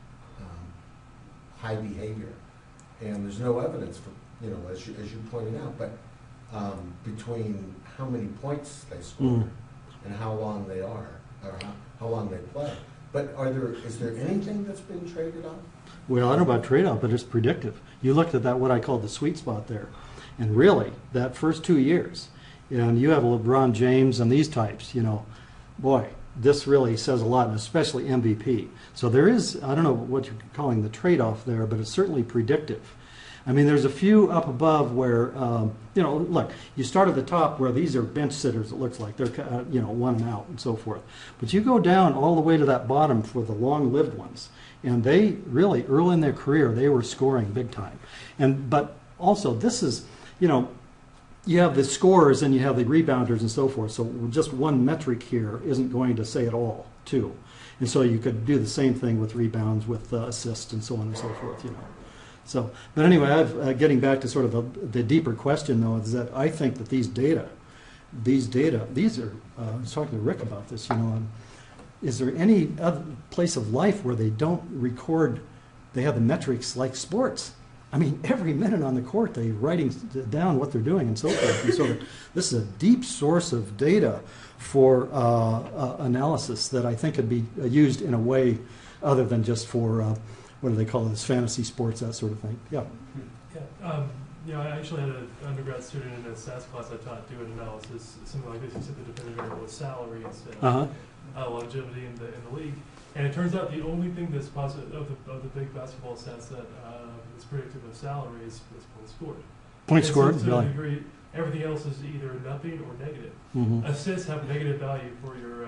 high behavior, and there's no evidence for, as you pointed out, but between how many points they score and how long they are, or how long they play. But is there anything that's been traded off? Well, I don't know about trade-off, but it's predictive. You looked at that, what I call the sweet spot there, and really, that first 2 years, and you have LeBron James and these types, boy, this really says a lot, and especially MVP. So there is, I don't know what you're calling the trade-off there, but it's certainly predictive. I mean, there's a few up above where, look, you start at the top where these are bench sitters, it looks like. They're, one and out and so forth. But you go down all the way to that bottom for the long-lived ones. And they really, early in their career, they were scoring big time. But also, this is, you have the scorers and you have the rebounders and so forth. So just one metric here isn't going to say it all, too. And so you could do the same thing with rebounds, with assists, and so on and so forth, So, but anyway, getting back to sort of the deeper question, though, is that I think that these data, these are, I was talking to Rick about this, is there any other place of life where they don't record, they have the metrics like sports? I mean, every minute on the court, they're writing down what they're doing and so forth. And so this is a deep source of data for analysis that I think could be used in a way other than just for, what do they call this, fantasy sports, that sort of thing. Yeah. Yeah. I actually had an undergrad student in a stats class I taught doing analysis, something like this. He said the dependent variable was salary instead of longevity in the league. And it turns out the only thing that's positive of the big basketball stats that is predictive of salary is points scored. Points scored, to a degree, everything else is either nothing or negative. Mm-hmm. Assists have negative value for your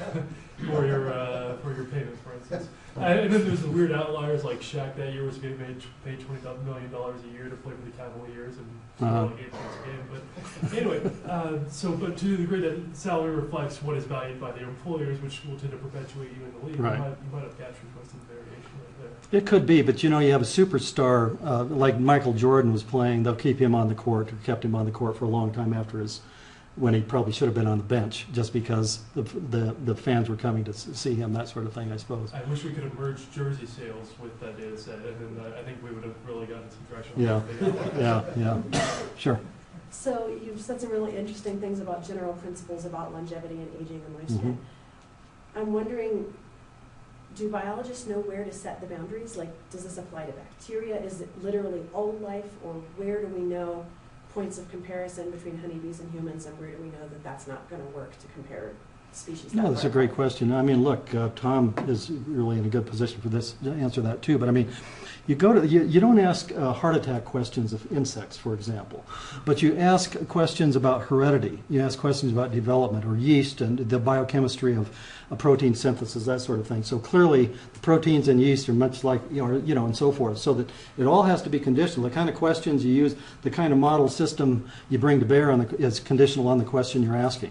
for your payment, for instance. And then there's the weird outliers like Shaq that year was getting paid $20 million a year to play for the Cavaliers and like 8 points a game. But anyway, but to the degree that salary reflects what is valued by their employers, which will tend to perpetuate you in the league, right. you might have captured most of the variation right there. It could be, but you have a superstar like Michael Jordan was playing. They'll keep him on the court, or kept him on the court for a long time after when he probably should have been on the bench, just because the fans were coming to see him, that sort of thing, I suppose. I wish we could have merged jersey sales with that data set, and then I think we would have really gotten some traction. Yeah, sure. So you've said some really interesting things about general principles about longevity and aging and lifespan. Mm-hmm. I'm wondering, do biologists know where to set the boundaries? Like, does this apply to bacteria? Is it literally all life, or where do we know points of comparison between honeybees and humans, and where do we know that that's not going to work to compare species? No, that's a great question. I mean, look, Tom is really in a good position for this to answer that too. But I mean, you don't ask heart attack questions of insects, for example, but you ask questions about heredity. You ask questions about development or yeast and the biochemistry of protein synthesis, that sort of thing. So clearly, the proteins in yeast are much like, and so forth. So that it all has to be conditional. The kind of questions you use, the kind of model system you bring to bear is conditional on the question you're asking.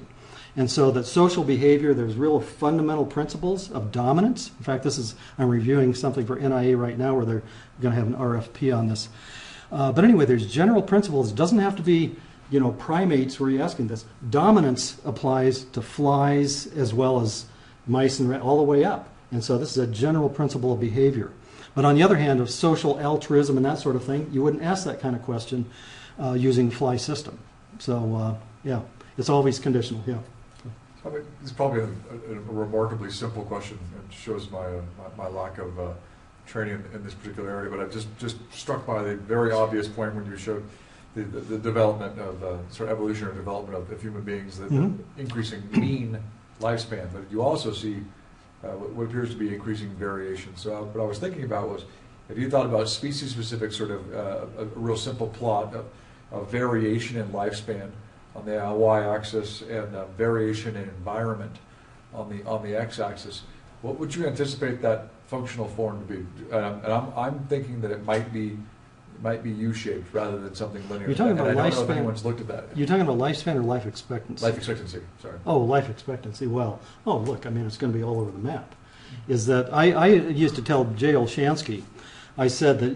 And so that social behavior, there's real fundamental principles of dominance. In fact, I'm reviewing something for NIA right now where they're going to have an RFP on this. But anyway, there's general principles. It doesn't have to be, primates where you're asking this. Dominance applies to flies as well as mice and all the way up. And so this is a general principle of behavior. But on the other hand, of social altruism and that sort of thing, you wouldn't ask that kind of question using the fly system. So, yeah, it's always conditional, yeah. It's probably a remarkably simple question and shows my lack of training in this particular area, but I'm just struck by the very obvious point when you showed the development of sort of evolutionary development of human beings, the increasing mean lifespan, but you also see what appears to be increasing variation. So what I was thinking about was, if you thought about species-specific sort of a real simple plot of variation in lifespan on the y-axis and variation in environment on the x-axis, what would you anticipate that functional form to be? And I'm thinking that it might be U-shaped rather than something linear. You're talking about and I don't know lifespan. if anyone's looked at that. You're talking about lifespan or life expectancy? Life expectancy, sorry. Oh, life expectancy. Well, look, it's going to be all over the map. Is that I used to tell Jay Olshansky, I said that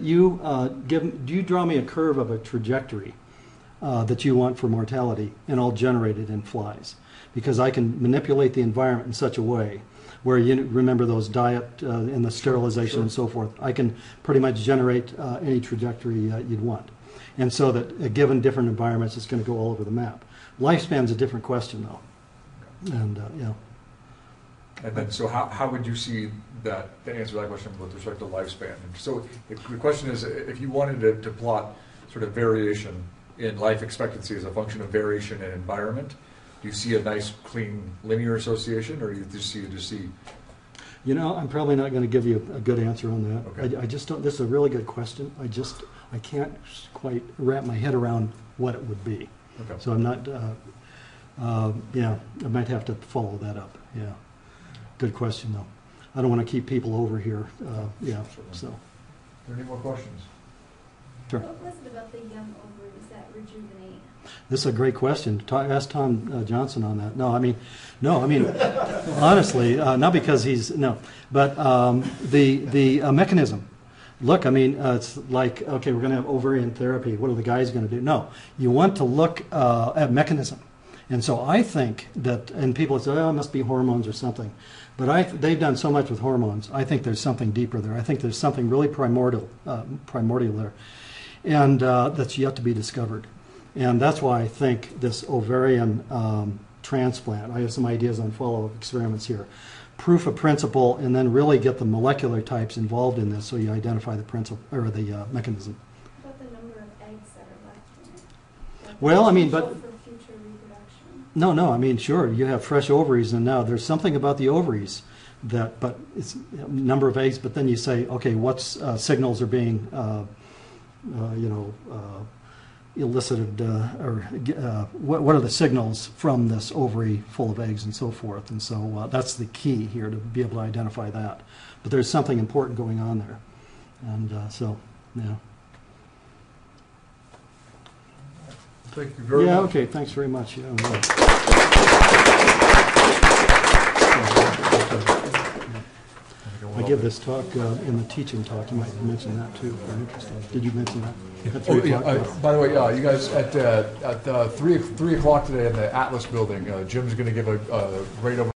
do you draw me a curve of a trajectory that you want for mortality, and I'll generate it in flies, because I can manipulate the environment in such a way where you remember those diet and the sterilization and so forth. I can pretty much generate any trajectory you'd want, and so that given different environments, it's going to go all over the map. Lifespan's a different question, though, and yeah. And then, so how would you see that, to answer that question with respect to lifespan? And so the question is, if you wanted to plot sort of variation in life expectancy as a function of variation in environment, do you see a nice, clean, linear association, or do you just see? I'm probably not going to give you a good answer on that. Okay. I just don't. This is a really good question. I can't quite wrap my head around what it would be. Okay. So I'm not. Yeah, I might have to follow that up. Yeah. Good question, though. I don't want to keep people over here. Yeah, so. Are there any more questions? Sure. What was it about the young ovaries that rejuvenate? This is a great question. Ask Tom Johnson on that. No, honestly, not because but the mechanism. Look, it's like, okay, we're going to have ovarian therapy. What are the guys going to do? No, you want to look at mechanism. And so I think that, and people say, it must be hormones or something. But they've done so much with hormones. I think there's something deeper there. I think there's something really primordial there, and that's yet to be discovered. And that's why I think this ovarian transplant, I have some ideas on follow-up experiments here, proof of principle, and then really get the molecular types involved in this so you identify the principle or the mechanism. What about the number of eggs that are left in it? Like Well, potential for future reproduction. No, sure, you have fresh ovaries, and now there's something about the ovaries but it's number of eggs, but then you say, okay, what signals are being, elicited, what are the signals from this ovary full of eggs and so forth, and so that's the key here to be able to identify that. But there's something important going on there, and so, yeah. Thank you very much. Yeah, okay, thanks very much. Yeah, right. I give this talk in the teaching talk. You might mention that too, if you're interested. Did you mention that? At 3 o'clock? By the way, you guys, at 3 o'clock today in the Atlas building, Jim's going to give a great overview